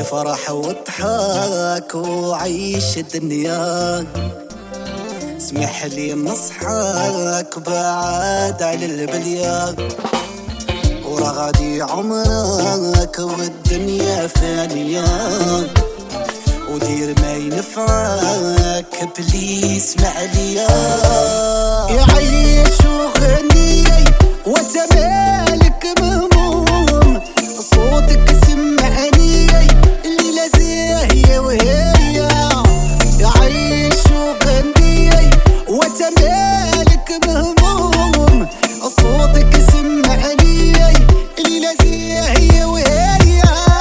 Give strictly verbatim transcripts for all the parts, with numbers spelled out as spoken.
فرح وضحك وعيش الدنيا. اسمح لي نصحك بعاد على البلية، ورا غادي عمرك والدنيا فانية، ودير ما ينفعك بلي اسمع ليا. يعيش وغني وتمالك مهموم، صوتك سمعني الليلة زاهية وهي. يعيش وغني وتمالك مهموم، صوتك سمعني الليلة زاهية وهي.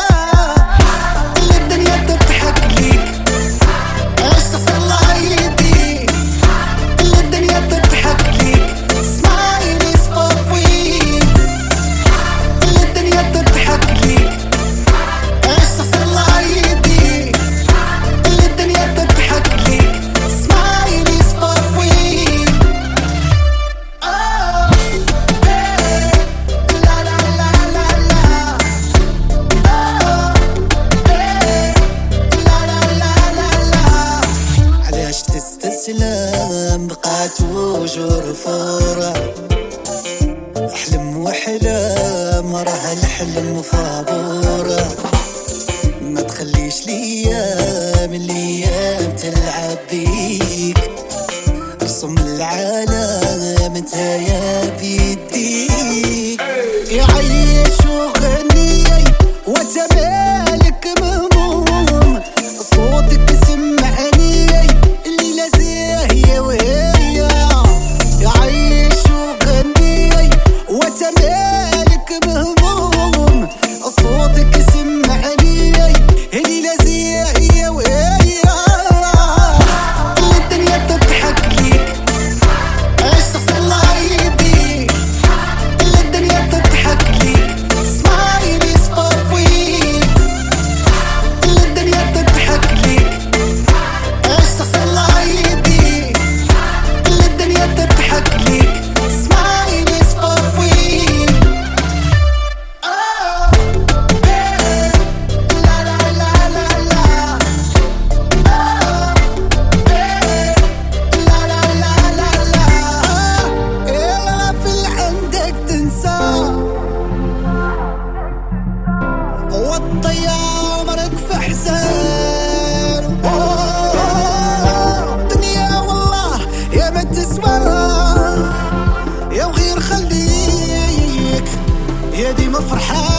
الدنيا تضحك ليك اش تصلى عيدي، الدنيا تضحك ليك سمايلي صفوي. الدنيا تضحك ليك اش تصلى عيدي، الدنيا تضحك ليك سمايلي صفوي. تستسلم بقات وجور فورة، احلم واحلام راه الحلم فابورة. ما تخليش ليام الايام تلعب بيك، رسم العالم نتايا بيديك. يعيش وغني وتمالك مهموم، صوتك سمعني الليلة زاهية وهي. يعيش وغني وتمالك مهموم، صوتك سمعني الليلة زاهية وهي. الدنيا تضحك ليك اش تصلى عيدي، الدنيا تضحك ليك سمايلي صفوي. الدنيا تضحك ليك اش تصلى عيدي، الدنيا تضحك ليك سمايلي صفوي. لا لا لا لا لا لا لا لا لا لا. الغفل عندك تنسى، وطي عمرك في حزان. دنيا والله يا ما تسوى، يا وغير خليك يا ديما فرحان.